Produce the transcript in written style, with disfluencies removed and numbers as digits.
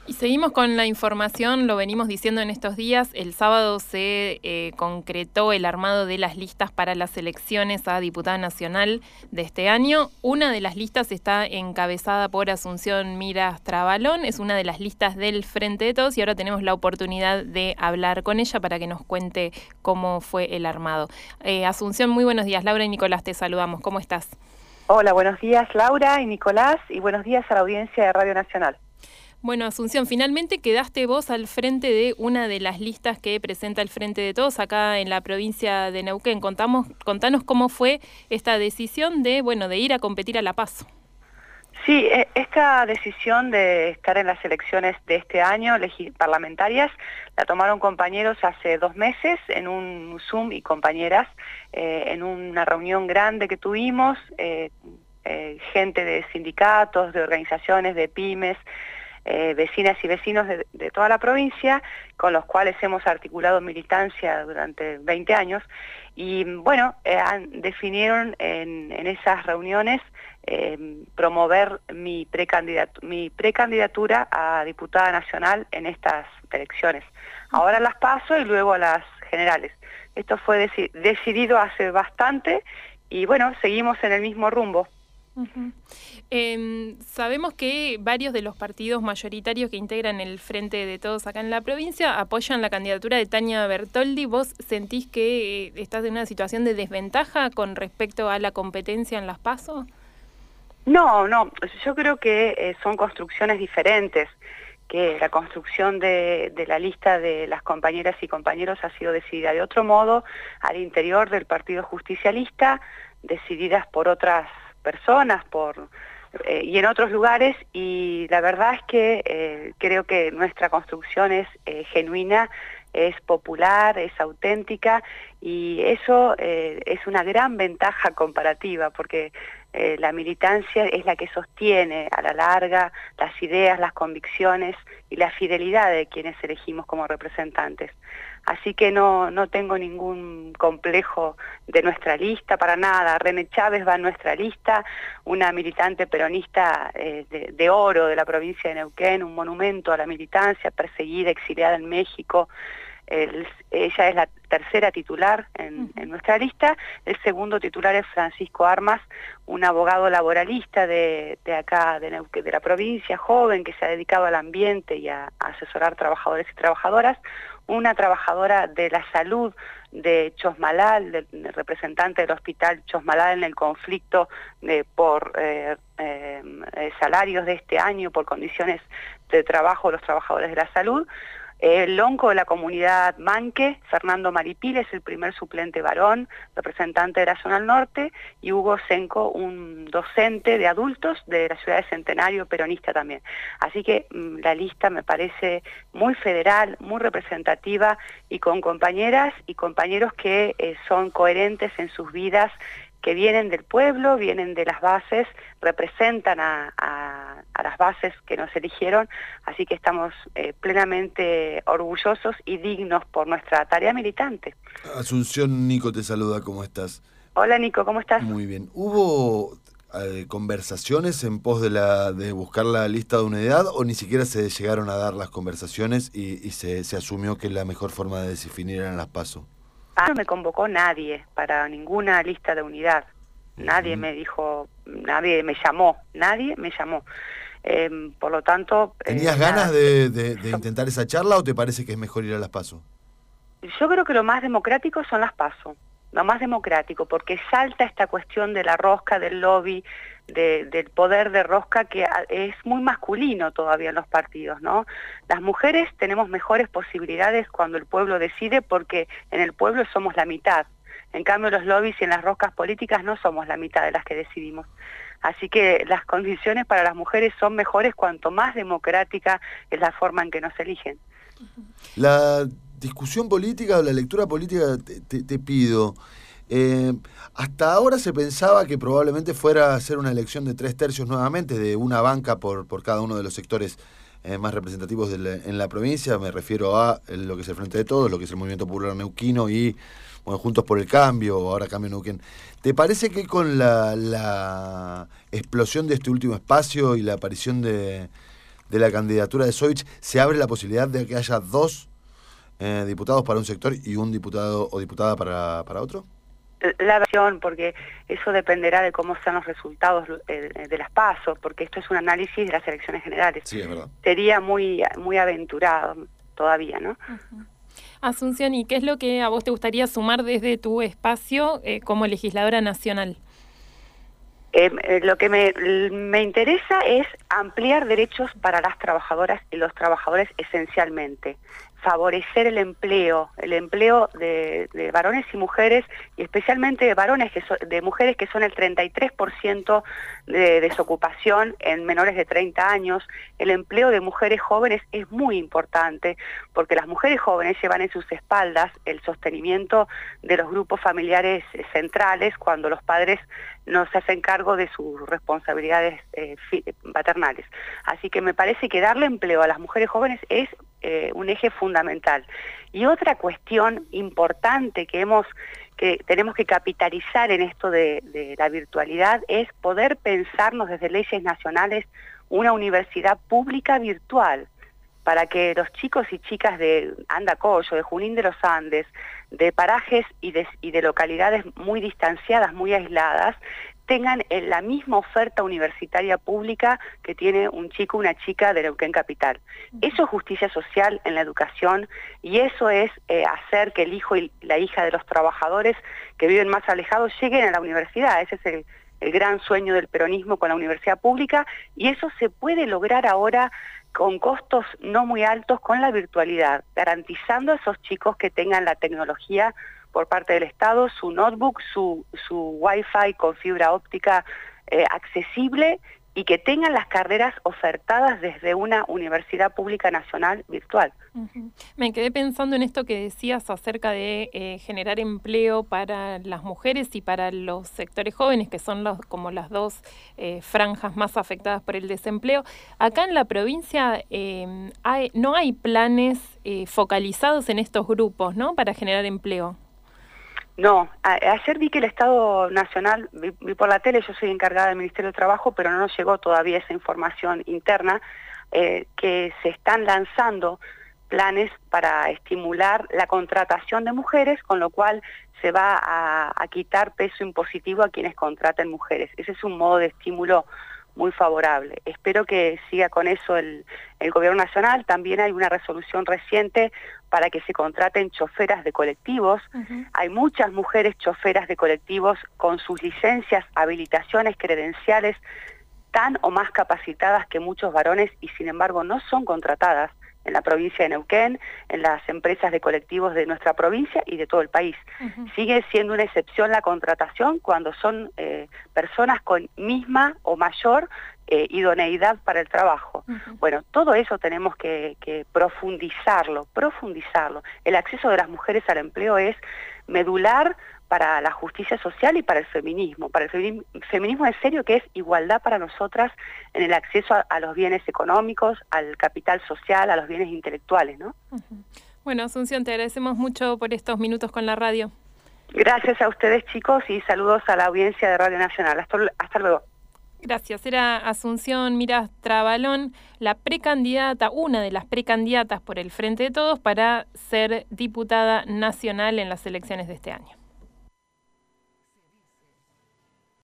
Y seguimos con la información, lo venimos diciendo en estos días. El sábado se concretó el armado de las listas para las elecciones a diputada nacional de este año. Una de las listas está encabezada por Asunción Miras Trabalón, es una de las listas del Frente de Todos y ahora tenemos la oportunidad de hablar con ella para que nos cuente cómo fue el armado. Asunción, muy buenos días. Laura y Nicolás, te saludamos. ¿Cómo estás? Hola, buenos días Laura y Nicolás y buenos días a la audiencia de Radio Nacional. Bueno, Asunción, finalmente quedaste vos al frente de una de las listas que presenta el Frente de Todos acá en la provincia de Neuquén. Contanos cómo fue esta decisión de ir a competir a la PASO. Sí, esta decisión de estar en las elecciones de este año parlamentarias la tomaron compañeros hace 2 meses en un Zoom y compañeras en una reunión grande que tuvimos, gente de sindicatos, de organizaciones, de pymes, vecinas y vecinos de toda la provincia, con los cuales hemos articulado militancia durante 20 años, y bueno, definieron en esas reuniones promover mi precandidatura a diputada nacional en estas elecciones. Ahora las PASO y luego a las generales. Esto fue decidido hace bastante y bueno, seguimos en el mismo rumbo. Uh-huh. Sabemos que varios de los partidos mayoritarios que integran el Frente de Todos acá en la provincia apoyan la candidatura de Tania Bertoldi. ¿Vos sentís que estás en una situación de desventaja con respecto a la competencia en las PASO? No, yo creo que son construcciones diferentes, que la construcción de la lista de las compañeras y compañeros ha sido decidida de otro modo al interior del Partido Justicialista, decididas por otras personas y en otros lugares, y la verdad es que creo que nuestra construcción es genuina, es popular, es auténtica, y eso es una gran ventaja comparativa, porque la militancia es la que sostiene a la larga las ideas, las convicciones y la fidelidad de quienes elegimos como representantes. Así que no tengo ningún complejo de nuestra lista, para nada. René Chávez va en nuestra lista, una militante peronista de oro de la provincia de Neuquén, un monumento a la militancia, perseguida, exiliada en México. Ella es la tercera titular en nuestra lista. El segundo titular es Francisco Armas, un abogado laboralista de acá, de Neuquén, de la provincia, joven, que se ha dedicado al ambiente y a asesorar trabajadores y trabajadoras. Una trabajadora de la salud de Chosmalal, del representante del hospital Chosmalal en el conflicto por salarios de este año, por condiciones de trabajo de los trabajadores de la salud. El lonco de la comunidad Manque, Fernando Maripil, es el primer suplente varón, representante de la zona al norte, y Hugo Senco, un docente de adultos de la ciudad de Centenario, peronista también. Así que la lista me parece muy federal, muy representativa, y con compañeras y compañeros que son coherentes en sus vidas, que vienen del pueblo, vienen de las bases, representan a las bases que nos eligieron, así que estamos plenamente orgullosos y dignos por nuestra tarea militante. Asunción, Nico te saluda, ¿cómo estás? Hola Nico, ¿cómo estás? Muy bien. ¿Hubo conversaciones en pos de buscar la lista de unidad o ni siquiera se llegaron a dar las conversaciones y se asumió que la mejor forma de definir eran las PASO? No me convocó nadie para ninguna lista de unidad. Nadie me dijo, nadie me llamó. Por lo tanto... ¿Tenías ganas de intentar esa charla o te parece que es mejor ir a las PASO? Yo creo que lo más democrático son las PASO. Lo más democrático, porque salta esta cuestión de la rosca, del lobby, del poder de rosca, que es muy masculino todavía en los partidos, ¿no? Las mujeres tenemos mejores posibilidades cuando el pueblo decide, porque en el pueblo somos la mitad. En cambio, los lobbies y en las roscas políticas no somos la mitad de las que decidimos. Así que las condiciones para las mujeres son mejores cuanto más democrática es la forma en que nos eligen. La discusión política o la lectura política, te pido, hasta ahora se pensaba que probablemente fuera a ser una elección de 3/3 nuevamente, de una banca por cada uno de los sectores más representativos en la provincia. Me refiero a lo que es el Frente de Todos, lo que es el Movimiento Popular Neuquino y Juntos por el Cambio, o ahora Cambio Neuquén. ¿Te parece que con la explosión de este último espacio y la aparición de de la candidatura de Sovich, ¿se abre la posibilidad de que haya 2 diputados para un sector y un diputado o diputada para otro? La versión, porque eso dependerá de cómo sean los resultados de las PASO, porque esto es un análisis de las elecciones generales. Sí, es verdad. Sería muy aventurado todavía, ¿no? Uh-huh. Asunción, ¿y qué es lo que a vos te gustaría sumar desde tu espacio como legisladora nacional? Lo que me interesa es ampliar derechos para las trabajadoras y los trabajadores esencialmente, favorecer el empleo de varones y mujeres, y especialmente de varones de mujeres, que son el 33% de desocupación en menores de 30 años. El empleo de mujeres jóvenes es muy importante, porque las mujeres jóvenes llevan en sus espaldas el sostenimiento de los grupos familiares centrales cuando los padres no se hacen cargo de sus responsabilidades paternales. Así que me parece que darle empleo a las mujeres jóvenes es un eje fundamental. Y otra cuestión importante que tenemos que capitalizar en esto de la virtualidad es poder pensarnos desde leyes nacionales una universidad pública virtual, para que los chicos y chicas de Andacollo, de Junín de los Andes, de parajes y de localidades muy distanciadas, muy aisladas, tengan la misma oferta universitaria pública que tiene un chico o una chica de Neuquén Capital. Eso es justicia social en la educación, y eso es hacer que el hijo y la hija de los trabajadores que viven más alejados lleguen a la universidad. Ese es el gran sueño del peronismo con la universidad pública, y eso se puede lograr ahora con costos no muy altos con la virtualidad, garantizando a esos chicos que tengan la tecnología por parte del Estado, su notebook, su Wi-Fi con fibra óptica accesible, y que tengan las carreras ofertadas desde una universidad pública nacional virtual. Uh-huh. Me quedé pensando en esto que decías acerca de generar empleo para las mujeres y para los sectores jóvenes, que son como las dos franjas más afectadas por el desempleo. Acá en la provincia no hay planes focalizados en estos grupos, ¿no?, para generar empleo. No, ayer vi que el Estado Nacional, vi por la tele, yo soy encargada del Ministerio de Trabajo, pero no nos llegó todavía esa información interna, que se están lanzando planes para estimular la contratación de mujeres, con lo cual se va a quitar peso impositivo a quienes contraten mujeres. Ese es un modo de estímulo muy favorable. Espero que siga con eso el Gobierno Nacional. También hay una resolución reciente para que se contraten choferas de colectivos. Uh-huh. Hay muchas mujeres choferas de colectivos con sus licencias, habilitaciones, credenciales tan o más capacitadas que muchos varones, y sin embargo no son contratadas en la provincia de Neuquén, en las empresas de colectivos de nuestra provincia y de todo el país. Uh-huh. Sigue siendo una excepción la contratación cuando son personas con misma o mayor idoneidad para el trabajo. Uh-huh. Bueno, todo eso tenemos que profundizarlo. El acceso de las mujeres al empleo es medular para la justicia social y para el feminismo en serio, que es igualdad para nosotras en el acceso a los bienes económicos, al capital social, a los bienes intelectuales, ¿no? Uh-huh. Bueno, Asunción, te agradecemos mucho por estos minutos con la radio. Gracias a ustedes, chicos, y saludos a la audiencia de Radio Nacional. Hasta luego. Gracias. Era Asunción Miras Trabalón, una de las precandidatas por el Frente de Todos para ser diputada nacional en las elecciones de este año.